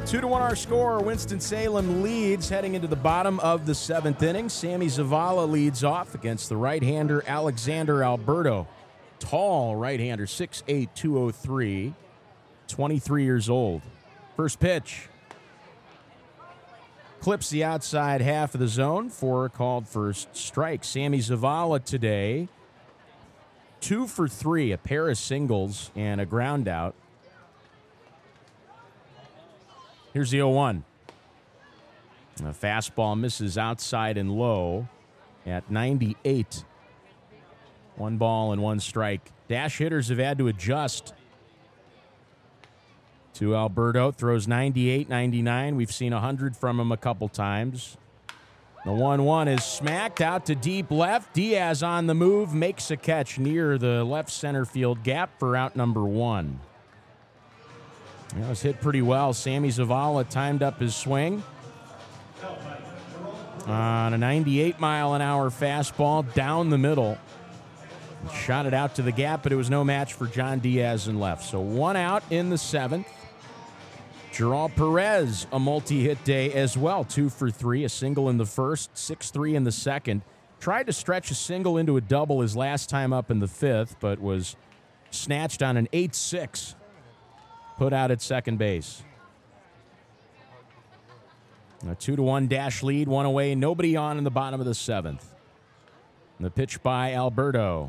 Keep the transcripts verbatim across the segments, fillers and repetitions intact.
Two to one our score. Winston-Salem leads heading into the bottom of the seventh inning. Sammy Zavala leads off against the right-hander Alexander Alberto. Tall right-hander, six eight, two oh three, twenty-three years old. First pitch. Clips the outside half of the zone for a called first strike. Sammy Zavala today, two for three, a pair of singles and a ground out. Here's the oh one. A fastball misses outside and low at ninety-eight. One ball and one strike. Dash hitters have had to adjust to Alberto. Throws ninety-eight, ninety-nine. We've seen one hundred from him a couple times. The one one is smacked out to deep left. Diaz on the move, makes a catch near the left center field gap for out number one. That was hit pretty well. Sammy Zavala timed up his swing on a ninety-eight mile an hour fastball down the middle. Shot it out to the gap, but it was no match for John Diaz in left. So one out in the seventh. Gerald Perez, a multi-hit day as well. Two for three, a single in the first, six three in the second. Tried to stretch a single into a double his last time up in the fifth, but was snatched on an eight six. Put out at second base. A two to one dash lead, one away, nobody on in the bottom of the seventh. And the pitch by Alberto.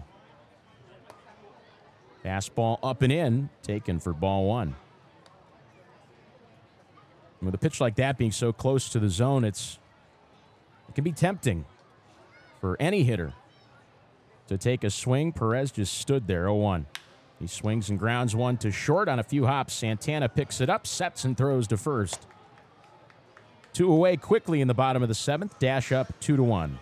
Fastball up and in, taken for ball one. And with a pitch like that being so close to the zone, it's it can be tempting for any hitter to take a swing. Perez just stood there, oh one. He swings and grounds one to short on a few hops. Santana picks it up, sets and throws to first. Two away quickly in the bottom of the seventh. Dash up two to one.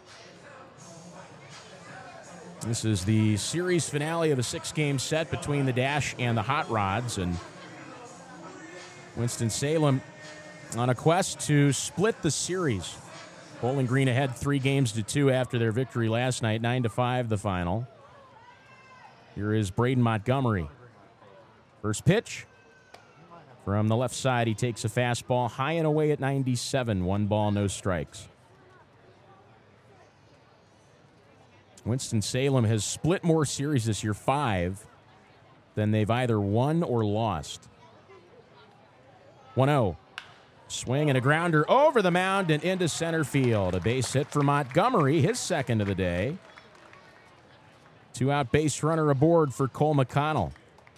This is the series finale of a six-game set between the Dash and the Hot Rods. And Winston-Salem on a quest to split the series. Bowling Green ahead three games to two after their victory last night. Nine to five the final. Here is Braden Montgomery. First pitch. From the left side, he takes a fastball high and away at ninety-seven. One ball, no strikes. Winston-Salem has split more series this year, five, than they've either won or lost. one oh. Swing and a grounder over the mound and into center field. A base hit for Montgomery, his second of the day. Two-out base runner aboard for Cole McConnell.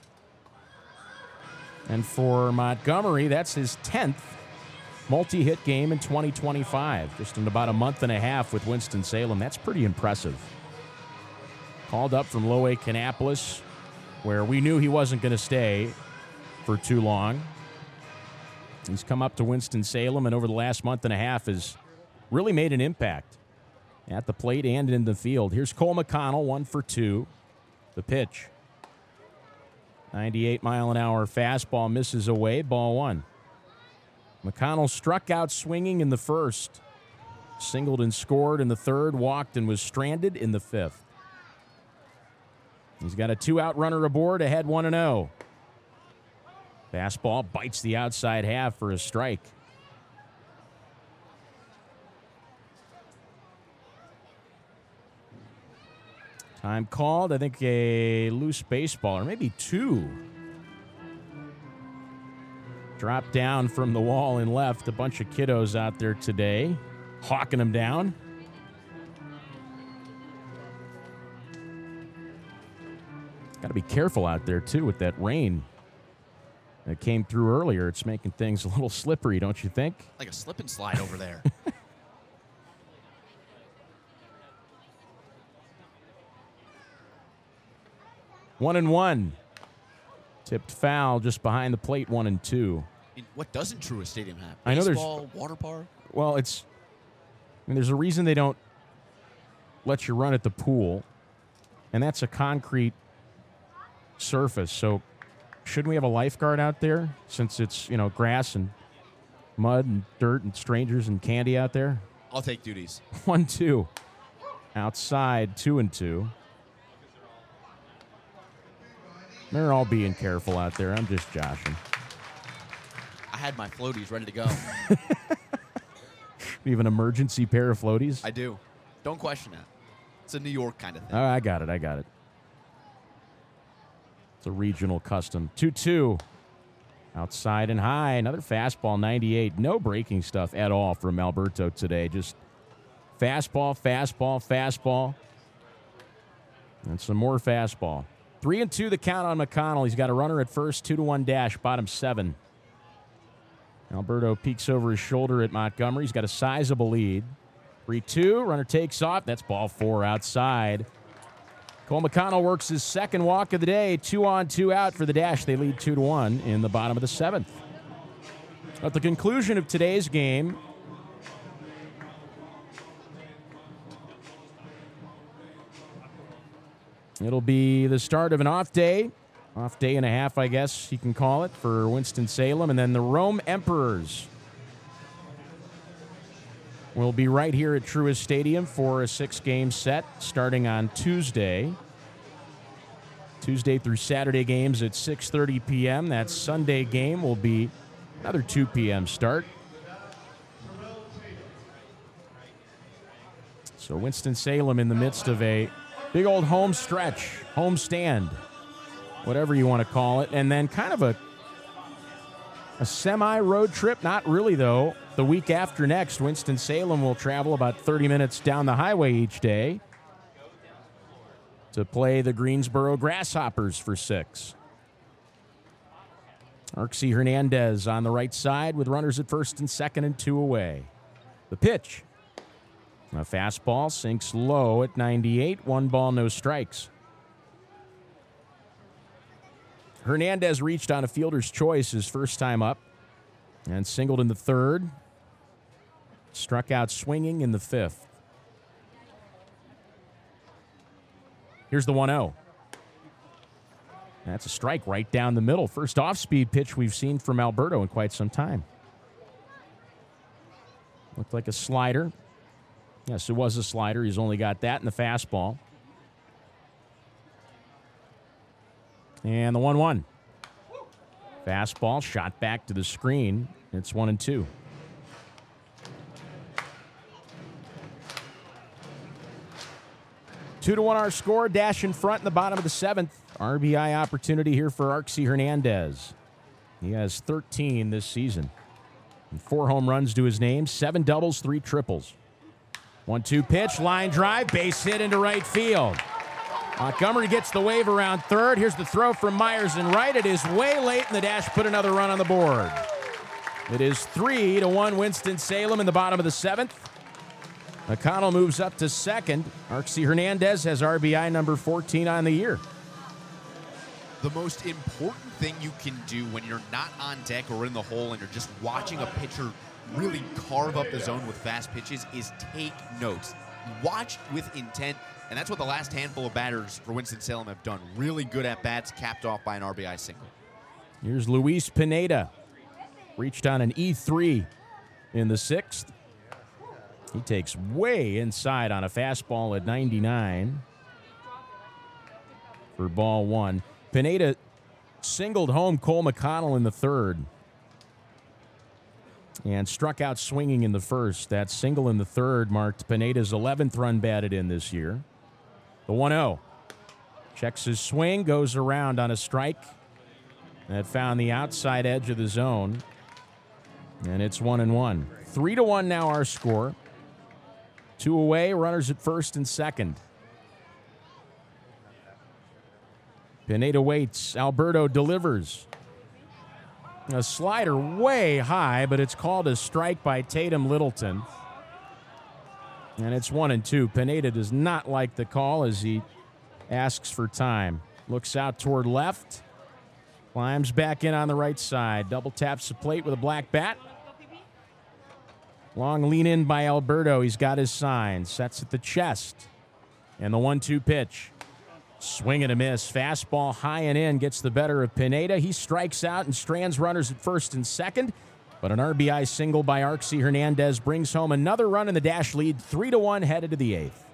And for Montgomery, that's his tenth multi-hit game in twenty twenty-five. Just in about a month and a half with Winston-Salem. That's pretty impressive. Called up from Low A Kannapolis, where we knew he wasn't going to stay for too long. He's come up to Winston-Salem, and over the last month and a half has really made an impact at the plate and in the field. Here's Cole McConnell, one for two. The pitch. ninety-eight mile an hour fastball misses away, ball one. McConnell struck out swinging in the first. Singled and scored in the third, walked and was stranded in the fifth. He's got a two-out runner aboard, ahead one and oh. Fastball bites the outside half for a strike. Time called. I think a loose baseball, or maybe two. Dropped down from the wall and left. A bunch of kiddos out there today, hawking them down. Got to be careful out there, too, with that rain that came through earlier. It's making things a little slippery, don't you think? Like a slip and slide over there. One and one. Tipped foul just behind the plate, one and two. And what doesn't Truist Stadium have? I know there's baseball, water park? Well, it's I mean, there's a reason they don't let you run at the pool, and that's a concrete surface. So shouldn't we have a lifeguard out there since it's, you know, grass and mud and dirt and strangers and candy out there? I'll take duties. One, two. Outside, two and two. They're all being careful out there. I'm just joshing. had my floaties ready to go. You have an emergency pair of floaties? I do. Don't question that. It's a New York kind of thing. Oh, I got it. I got it. It's a regional custom. two two. Outside and high. Another fastball, ninety-eight. No breaking stuff at all from Alberto today. Just fastball, fastball, fastball. And some more fastball. Three and two the count on McConnell. He's got a runner at first. Two to one dash. Bottom seven. Alberto peeks over his shoulder at Montgomery. He's got a sizable lead. three two. Runner takes off. That's ball four outside. Cole McConnell works his second walk of the day. Two on, two out for the Dash. They lead two to one in the bottom of the seventh. At the conclusion of today's game, it'll be the start of an off day. Off day and a half, I guess you can call it, for Winston-Salem. And then the Rome Emperors will be right here at Truist Stadium for a six-game set starting on Tuesday. Tuesday through Saturday games at six thirty p.m. That Sunday game will be another two p.m. start. So Winston-Salem in the midst of a big old home stretch, home stand, whatever you want to call it, and then kind of a a semi-road trip. Not really, though. The week after next, Winston-Salem will travel about thirty minutes down the highway each day to play the Greensboro Grasshoppers for six. Arxie Hernandez on the right side with runners at first and second and two away. The pitch. A fastball sinks low at ninety-eight. One ball, no strikes. Hernandez reached on a fielder's choice his first time up and singled in the third. Struck out swinging in the fifth. Here's the one oh. That's a strike right down the middle. First off-speed pitch we've seen from Alberto in quite some time. Looked like a slider. Yes, it was a slider. He's only got that in the fastball. And the one one. Fastball shot back to the screen. It's one and two. Two to one our score. Dash in front in the bottom of the seventh. R B I opportunity here for Arxie Hernandez. He has thirteen this season. And four home runs to his name. Seven doubles, three triples. one two pitch, line drive, base hit into right field. Montgomery gets the wave around third. Here's the throw from Myers in right. It is way late, and the Dash put another run on the board. It is three to one Winston-Salem in the bottom of the seventh. McConnell moves up to second. Arxie Hernandez has R B I number fourteen on the year. The most important thing you can do when you're not on deck or in the hole and you're just watching a pitcher really carve up the zone with fast pitches is take notes. Watch with intent, and that's what the last handful of batters for Winston-Salem have done. Really good at-bats, capped off by an R B I single. Here's Luis Pineda. Reached on an E three in the sixth. He takes way inside on a fastball at ninety-nine for ball one. Pineda singled home Cole McConnell in the third and struck out swinging in the first. That single in the third marked Pineda's eleventh run batted in this year. The one oh. Checks his swing, goes around on a strike. That found the outside edge of the zone. And it's one and one. Three to one now our score. Two away, runners at first and second. Pineda waits. Alberto delivers. A slider way high, but it's called a strike by Tatum Littleton. And it's one and two. Pineda does not like the call as he asks for time. Looks out toward left. Climbs back in on the right side. Double taps the plate with a black bat. Long lean in by Alberto. He's got his sign. Sets at the chest. And the one two pitch. Swing and a miss. Fastball high and in gets the better of Pineda. He strikes out and strands runners at first and second. But an R B I single by Arxie Hernandez brings home another run in the Dash lead. Three to one headed to the eighth.